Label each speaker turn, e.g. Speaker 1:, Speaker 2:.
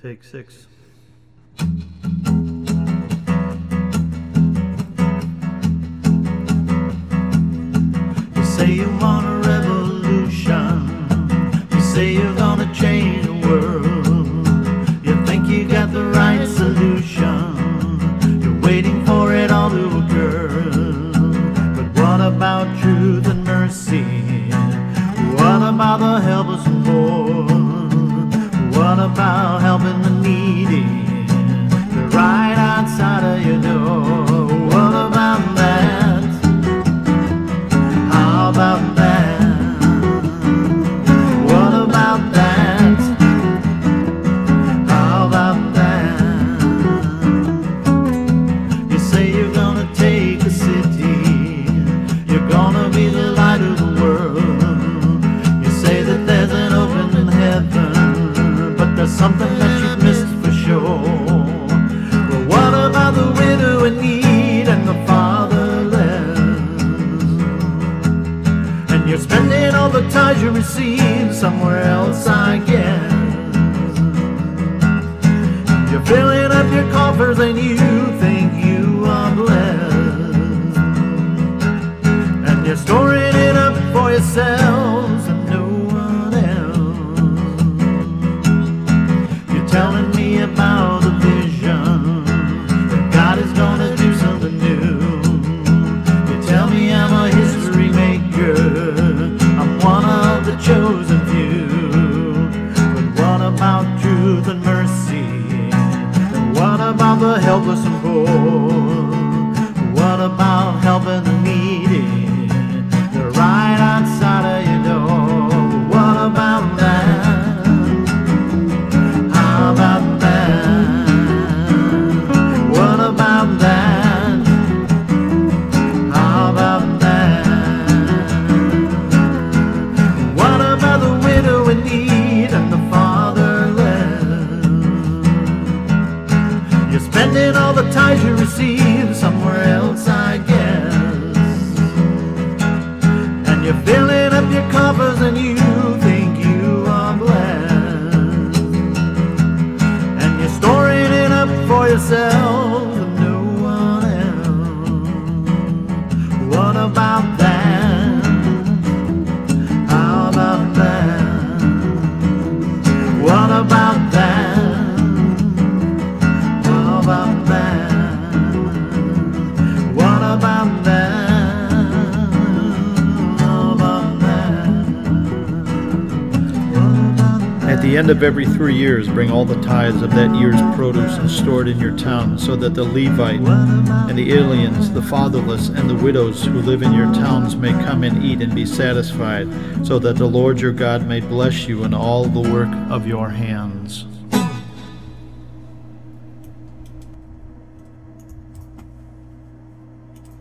Speaker 1: Take 6. You say you want a revolution. You say you're gonna change the world. You think you got the right solution. You're waiting for it all to occur. But what about truth and mercy? What about the helpless and poor? What about helping the needy? They're right outside of your door. What about that? How about that? What about that? How about that? You say you're gonna take a city. You're gonna be the light of the world. You say that there's an open heaven. There's something that you've missed for sure. But what about the widow in need and the fatherless? And you're spending all the ties you receive somewhere else, I guess. You're filling up your coffers and you think you are blessed. And you're storing it up for yourselves and no one else. Telling me about the vision that God is gonna do something new. You tell me I'm a history maker, I'm one of the chosen few. But what about truth and mercy? And what about the helpless and poor? What about helping the needy? They're right outside of your door. What about that? How about that? What about that? How about that? What about the widow in need and the fatherless? You're spending all the ties you receive somewhere else, I guess. And you're filling up your coffers and you think you are blessed. Storing it up for yourself and no one else. What about that? How about that? What about that? How about that? What about that? How about that? What about that?
Speaker 2: At the end of every 3 years, bring all the tithes of that year's produce and store it in your town, so that the Levite and the aliens, the fatherless, and the widows who live in your towns may come and eat and be satisfied, so that the Lord your God may bless you in all the work of your hands.